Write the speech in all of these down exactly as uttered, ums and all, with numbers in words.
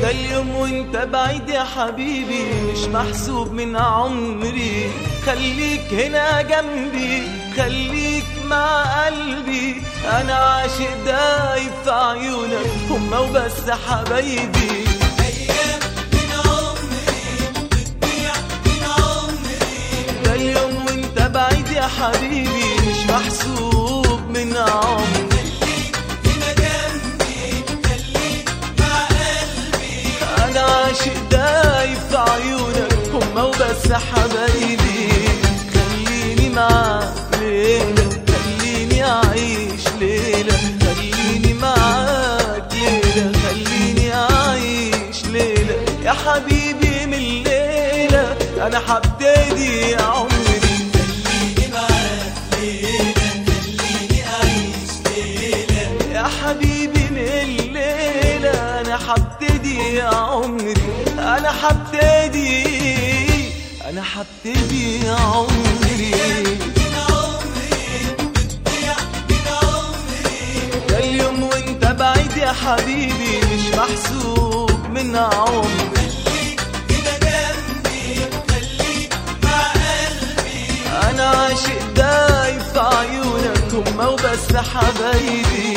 ده اليوم وانت بعيد يا حبيبي مش محسوب من عمري. خليك هنا جنبي، خليك مع قلبي، انا عاشق دايب في عيونك هما وبس حبايبي. ايام من عمري بتضيع من عمري، ده اليوم وانت بعيد يا حبيبي مش محسوب من عمري. خليك هنا جنبي، خليك مع قلبي، انا عاشق دايب في عيونك هما وبس حبايبي. خليني معاك ليلة، خليني اعيش ليلة، خليني معاك ليلة، خليني اعيش ليلة يا حبيبي. من الليلة انا حبتدي عمري. خليني معاك ليلة، خليني أعيش ليلة يا حبيبي من الليلة انا حبتدي عمري، انا حبتدي انا حبتدي عمري. من عمري بتضيع من عمري، ده اليوم وانت بعيد يا حبيبي مش محسوب من عمري. خليك هنا جنبي، خليك مع قلبي، انا عاشق دايب في عيونك هما وبس حبايبي.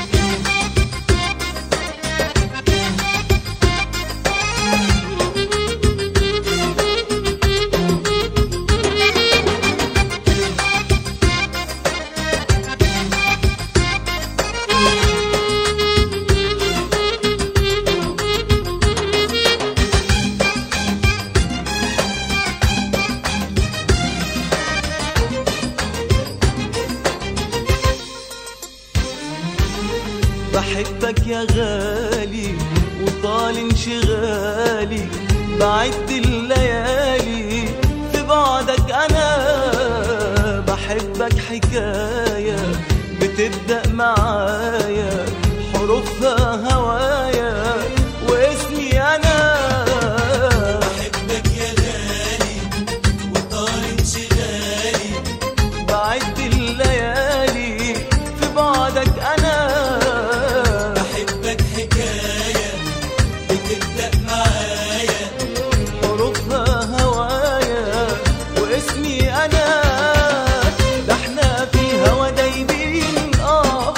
بحبك يا غالي وطال انشغالي، بعد الليالي في بعدك انا. بحبك حكاية بتبدأ معايا حروفها هوايا واسمي انا. بحبك يا غالي وطال انشغالي، بعد الليالي في بعدك انا. بحبك حكاية بتبدأ معايا حروفها هوايا واسمي انا. ده احنا في الهوا دايبين اه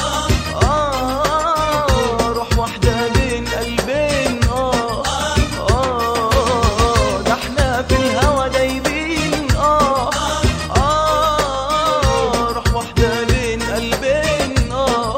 اه، روح واحدة بين قلبين اه اه. ده احنا في الهوا دايبين اه اه، روح واحدة بين قلبين اه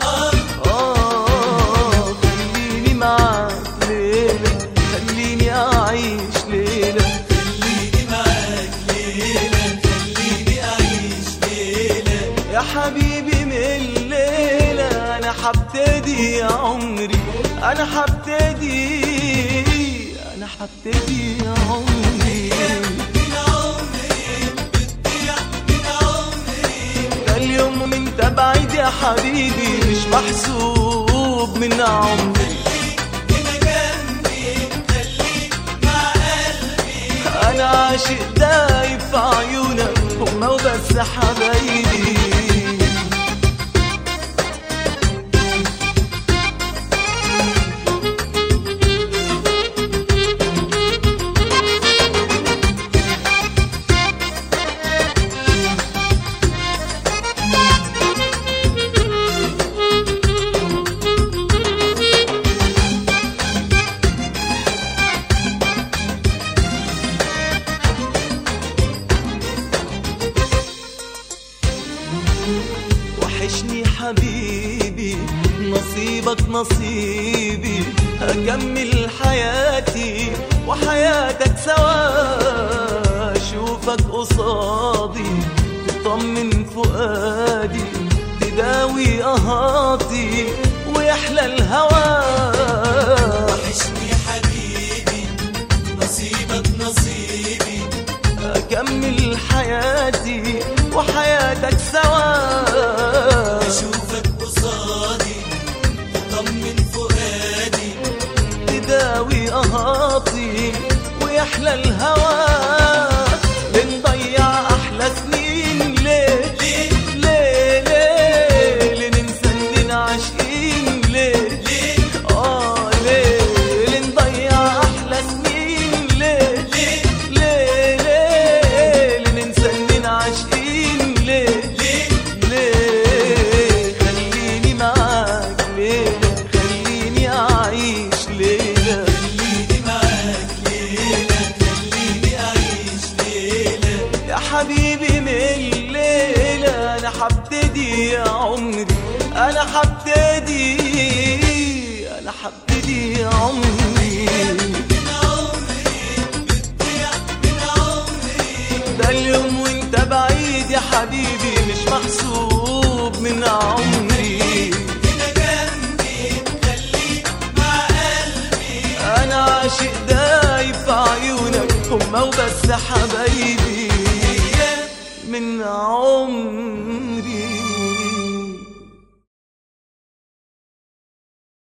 اه. خليني معاك ليلة، خليني اعيش ليلة، خليني معاك ليلة، خليني أعيش ليلة يا حبيبي من الليلة أنا حبتدي عمري، أنا حبتدي أنا حبتدي عمري. من عمري بتضيع من عمري، ده اليوم وانت بعيد يا حبيبي مش محسوب من عمري. هنا جنبي، خليك مع قلبي، أنا عاشق دايب في عيونك هما وبس حبايبي. وحشني حبيبي نصيبك نصيبي، هكمل حياتي وحياتك سوا. اشوفك قصادي تطمن فؤادي، تداوي قهاتي ويحلى الهوى. وحشني حبيبي نصيبك نصيبي، أكمل حياتي وحياتك سوا. أشوفك قصادي تطمن فؤادي، تداوي قهاتي ويحلى الهوى. لنضيع أحلى سنين ليه ليه ليه ليه، لننسى إننا عاشقين ليه ليه آه ليه. لنضيع حبيبي عمري، من عمري بتضيع من عمري. ده اليوم وانت بعيد يا حبيبي مش محسوب من عمري. هنا جنبي خليك مع قلبي، انا عاشق دايب في عيونك هما وبس حبايبي من عمري.